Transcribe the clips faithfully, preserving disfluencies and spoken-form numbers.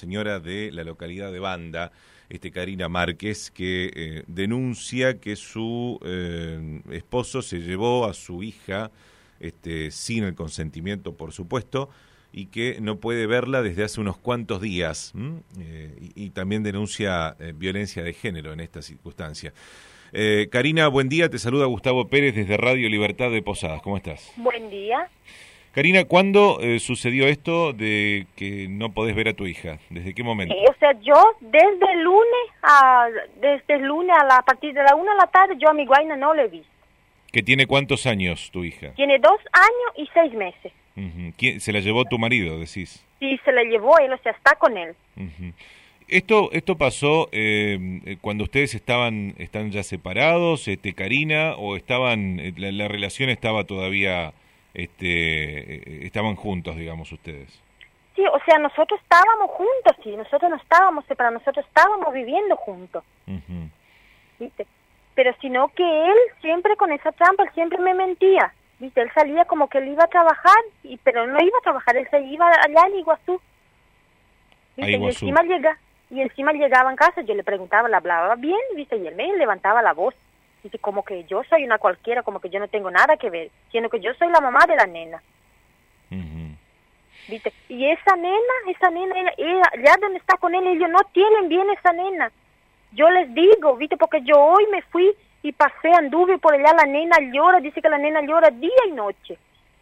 señora de la localidad de Banda, este, Karina Márquez, que eh, denuncia que su eh, esposo se llevó a su hija este, sin el consentimiento, por supuesto, y que no puede verla desde hace unos cuantos días, eh, y, y también denuncia eh, violencia de género en esta circunstancia. Eh, Karina, buen día, te saluda Gustavo Pérez desde Radio Libertad de Posadas, ¿cómo estás? Buen día. Karina, ¿cuándo eh, sucedió esto de que no podés ver a tu hija? ¿Desde qué momento? Sí, o sea, yo desde el lunes, a, desde el lunes a, la, a partir de la una de la tarde, yo a mi guayna no le vi. ¿Que tiene cuántos años tu hija? Tiene dos años y seis meses. Uh-huh. ¿Quién, ¿Se la llevó tu marido, decís? Sí, se la llevó él, o sea, está con él. Uh-huh. Esto esto pasó eh, cuando ustedes estaban están ya separados, este, Karina, o estaban la, la relación estaba todavía este estaban juntos, digamos, ustedes. Sí, o sea, nosotros estábamos juntos, sí, nosotros no estábamos separados, nosotros estábamos viviendo juntos. Uh-huh. ¿Viste? Pero sino que él siempre con esa trampa, él siempre me mentía. ¿Viste? Él salía como que él iba a trabajar, y pero no iba a trabajar, él se iba allá en Iguazú. ¿Viste? Y encima llega, y encima llegaba en casa, yo le preguntaba, le hablaba bien, ¿viste? Y él me levantaba la voz. Dice, como que yo soy una cualquiera, como que yo no tengo nada que ver, sino que yo soy la mamá de la nena. Uh-huh. ¿Viste? Y esa nena, esa nena, ella, ella, allá donde está con él, ellos no tienen bien esa nena. Yo les digo, ¿viste? Porque yo hoy me fui y pasé, anduve por allá, la nena llora, dice que la nena llora día y noche.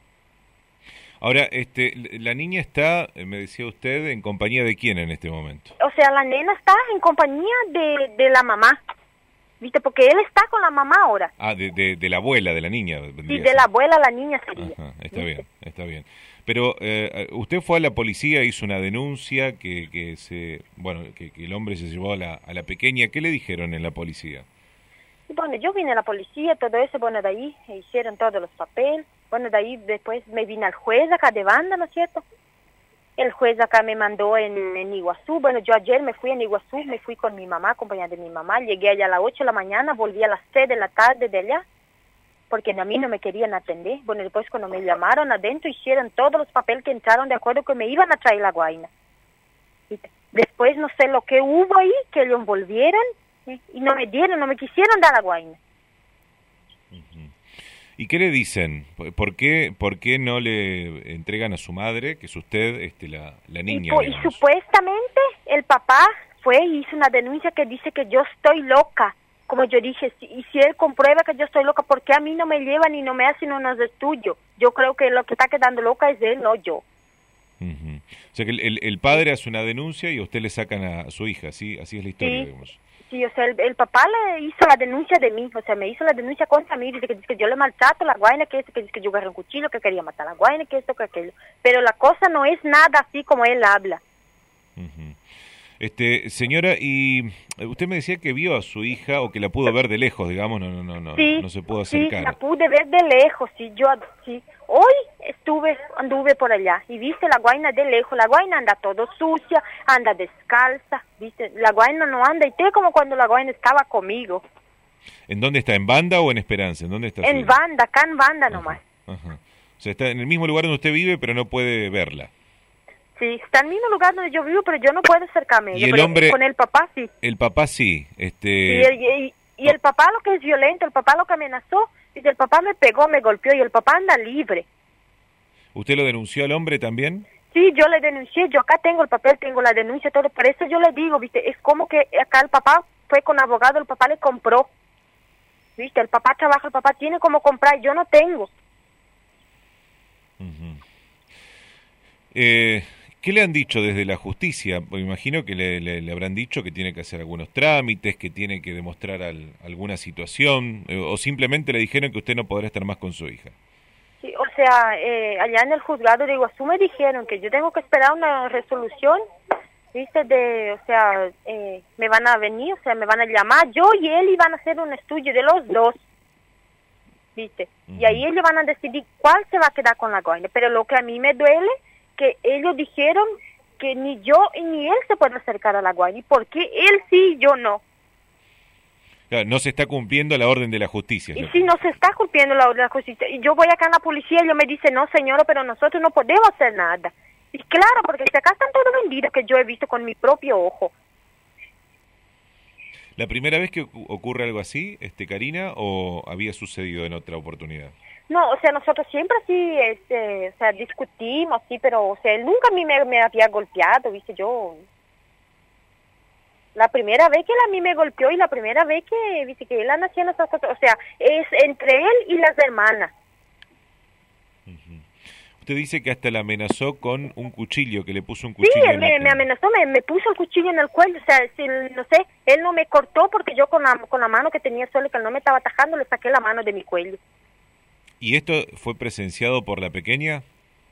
Ahora, este, la niña está, me decía usted, ¿en compañía de quién en este momento? O sea, la nena está en compañía de, de la mamá, ¿viste? Porque él está con la mamá ahora. Ah, de, de, de la abuela de la niña. Sí, de la abuela la niña sería. Ajá, está ¿viste? bien, está bien. Pero eh, usted fue a la policía, hizo una denuncia que, que se, bueno, que, que el hombre se llevó a la, a la pequeña. ¿Qué le dijeron en la policía? Bueno, yo vine a la policía, todo eso, bueno, de ahí hicieron todos los papeles. Bueno, de ahí después me vine al juez acá de Banda, ¿no es cierto? El juez acá me mandó en, en Iguazú. Bueno, yo ayer me fui en Iguazú, me fui con mi mamá, acompañada de mi mamá. Llegué allá a las ocho de la mañana, volví a las seis de la tarde de allá, porque a mí no me querían atender. Bueno, después cuando me llamaron adentro, hicieron todos los papeles que entraron de acuerdo que me iban a traer la guayna. Después no sé lo que hubo ahí, que ellos volvieron ¿sí? y no me dieron, no me quisieron dar la guayna. Uh-huh. ¿Y qué le dicen? ¿Por qué, por qué no le entregan a su madre, que es usted, este, la, la niña? Y, y supuestamente el papá fue y hizo una denuncia que dice que yo estoy loca. Como yo dije, si, y si él comprueba que yo estoy loca, ¿por qué a mí no me llevan y no me hacen unos estudios? Yo creo que lo que está quedando loca es él, no yo. Uh-huh. O sea que el, el, el padre hace una denuncia y a usted le sacan a, a su hija, ¿sí? Así es la historia, sí, digamos. Sí, o sea, el, el papá le hizo la denuncia de mí, o sea, me hizo la denuncia contra mí, dice que, dice que yo le maltrato la guayna, que dice que, dice que yo agarré un cuchillo, que quería matar a la guayna, que esto, que aquello. Pero la cosa no es nada así como él habla. Uh-huh. Este, señora, y usted me decía que vio a su hija o que la pudo ver de lejos, digamos, no no no no, sí, no se pudo acercar. Sí, la pude ver de lejos, sí, yo sí. Hoy estuve, anduve por allá y viste la guayna de lejos, la guayna anda todo sucia, anda descalza, viste, la guayna no anda y te como cuando la guayna estaba conmigo. ¿En dónde está? ¿En Banda o en Esperanza? ¿En dónde está? En Banda, acá en Banda ajá, nomás. Ajá. O sea, está en el mismo lugar donde usted vive, pero no puede verla. Sí, está en el mismo lugar donde yo vivo, pero yo no puedo acercarme. Y yo, el hombre, con el papá sí. El papá sí. Este... Sí, y, y, y el papá lo que es violento, el papá lo que amenazó, y el papá me pegó, me golpeó, y el papá anda libre. ¿Usted lo denunció al hombre también? Sí, yo le denuncié, yo acá tengo el papel, tengo la denuncia, todo, por eso yo le digo, viste, es como que acá el papá fue con abogado, el papá le compró, viste, el papá trabaja, el papá tiene como comprar, yo no tengo. Uh-huh. Eh... ¿Qué le han dicho desde la justicia? Me imagino que le, le, le habrán dicho que tiene que hacer algunos trámites, que tiene que demostrar al, alguna situación, eh, o simplemente le dijeron que usted no podrá estar más con su hija. Sí, o sea, eh, allá en el juzgado de Iguazú me dijeron que yo tengo que esperar una resolución, viste, de, o sea, eh, me van a venir, o sea, me van a llamar, yo y él iban a hacer un estudio de los dos, viste, uh-huh. Y ahí ellos van a decidir cuál se va a quedar con la guayna, pero lo que a mí me duele que ellos dijeron que ni yo ni él se puede acercar a la guayna. ¿Y por qué él sí y yo no? Claro, no se está cumpliendo la orden de la justicia. Y si no se está cumpliendo la orden de la justicia, y yo voy acá en la policía y ellos me dicen, no señora, pero nosotros no podemos hacer nada. Y claro, porque si acá están todos vendidos que yo he visto con mi propio ojo. ¿La primera vez que ocurre algo así, este, Karina, o había sucedido en otra oportunidad? No, o sea, nosotros siempre así, este, o sea, discutimos, sí, pero, o sea, él nunca a mí me, me había golpeado, viste, yo... La primera vez que él a mí me golpeó y la primera vez que, viste, que él anda haciendo esas cosas, o sea, es entre él y las hermanas. Uh-huh. Usted dice que hasta la amenazó con un cuchillo, que le puso un cuchillo. Sí, él en me, la... me amenazó, me, me puso el cuchillo en el cuello, o sea, si, no sé, él no me cortó porque yo con la, con la mano que tenía solo, que él no me estaba atajando, le saqué la mano de mi cuello. ¿Y esto fue presenciado por la pequeña?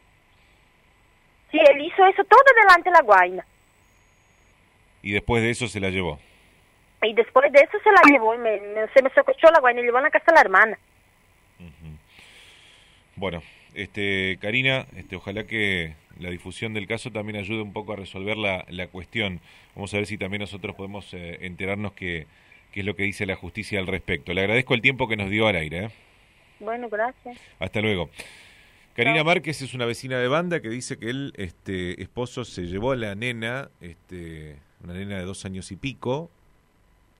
Sí, él hizo eso todo delante de la guaina. Y después de eso se la llevó. Y después de eso se la llevó, y me, me, se me socochó la guaina y llevó a la casa a la hermana. Uh-huh. Bueno, este, Karina, este, ojalá que la difusión del caso también ayude un poco a resolver la, la cuestión. Vamos a ver si también nosotros podemos eh, enterarnos qué, qué es lo que dice la justicia al respecto. Le agradezco el tiempo que nos dio al aire. ¿eh? Bueno, gracias. Hasta luego. Karina Márquez es una vecina de Banda que dice que el este, esposo se llevó a la nena, este, una nena de dos años y pico,